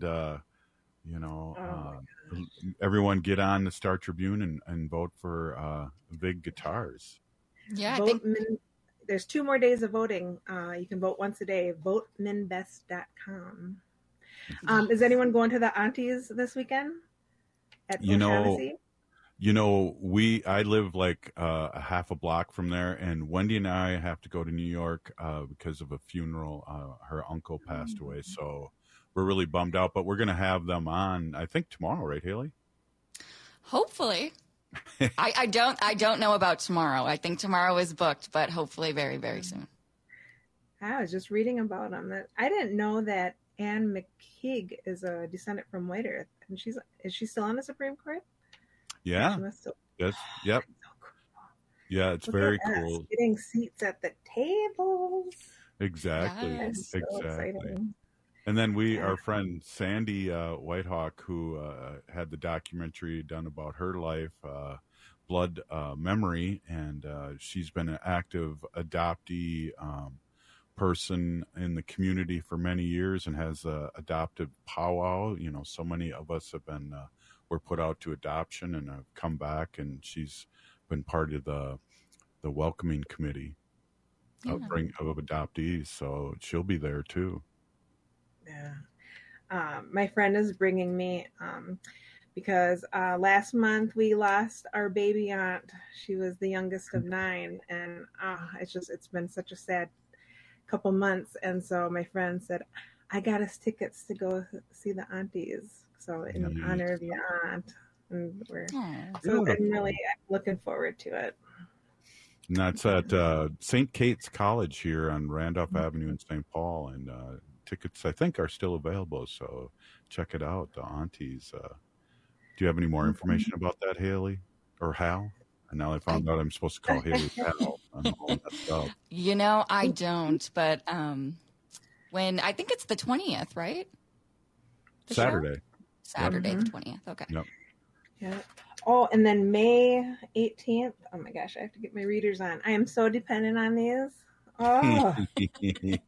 everyone get on the Star Tribune and vote for Vig Guitars. Yeah, there's 2 more days of voting. You can vote once a day. VoteMinBest.com. Is anyone going to the Aunties this weekend at O'Shaughnessy? I live like a half a block from there, and Wendy and I have to go to New York because of a funeral. Her uncle passed away, so we're really bummed out, but we're going to have them on, I think, tomorrow, right, Haley? Hopefully. I don't know about tomorrow. I think tomorrow is booked, but hopefully very, very soon. I was just reading about them. I didn't know that Anne McKeague is a descendant from White Earth, and is she still on the Supreme Court? Yeah. Yes. Yep. Yeah, it's very cool. Getting seats at the tables. Exactly. Yes. So exciting. And then our friend Sandy Whitehawk, who had the documentary done about her life, Blood Memory, and she's been an active adoptee person in the community for many years and has adopted powwow. So many of us have been were put out to adoption and have come back, and she's been part of the welcoming committee of adoptees. So she'll be there too. Yeah. My friend is bringing me because last month we lost our baby aunt. She was the youngest of 9, and it's been such a sad couple months. And so my friend said, I got us tickets to go see the aunties. So in honor of your aunt, and I'm really looking forward to it. And that's at St. Kate's College here on Randolph Avenue in St. Paul, and tickets, I think, are still available, so check it out, the aunties. Do you have any more information about that, Haley or Hal? And now I found out I'm supposed to call Haley Hal. I'm all messed up. I don't, but when I think it's the 20th, right? Saturday, the 20th. Okay. Yep. Yeah. Oh, and then May 18th. Oh my gosh, I have to get my readers on. I am so dependent on these. Oh. You need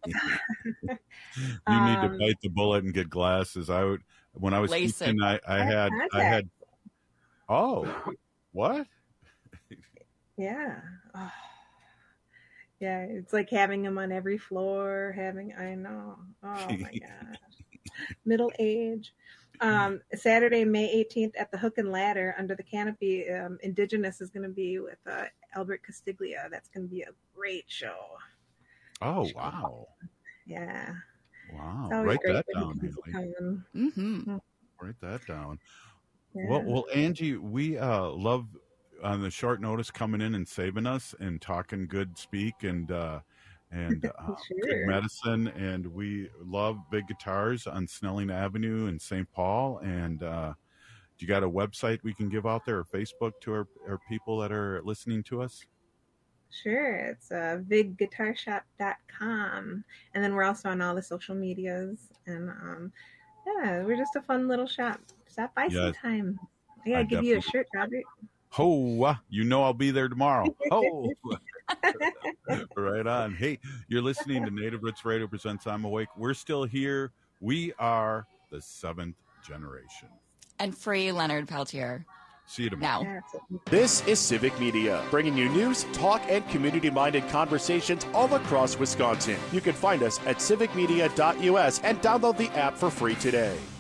to bite the bullet and get glasses. When I was teaching, I had. Oh, what? Yeah. Oh. Yeah, it's like having them on every floor. I know. Oh my gosh. Middle age. Saturday, May 18th at the Hook and Ladder under the canopy. Indigenous is going to be with Albert Castiglia. That's going to be a great show. Oh, wow. Yeah. Wow. Write that down, Haley. Mm-hmm. Write that down. Yeah. Well, Angie, we love on the short notice coming in and saving us and talking good speak and good medicine. And we love big guitars on Snelling Avenue in St. Paul. And you got a website we can give out there or Facebook to our people that are listening to us? Sure, it's vigguitarshop.com. And then we're also on all the social medias. And yeah, we're just a fun little shop. Stop by sometime. I gotta give you a shirt, Robert. Oh, you know I'll be there tomorrow. Oh, right on. Hey, you're listening to Native Roots Radio presents I'm Awake. We're still here. We are the seventh generation. And free Leonard Peltier. See you tomorrow. Now. This is Civic Media, bringing you news, talk, and community-minded conversations all across Wisconsin. You can find us at civicmedia.us and download the app for free today.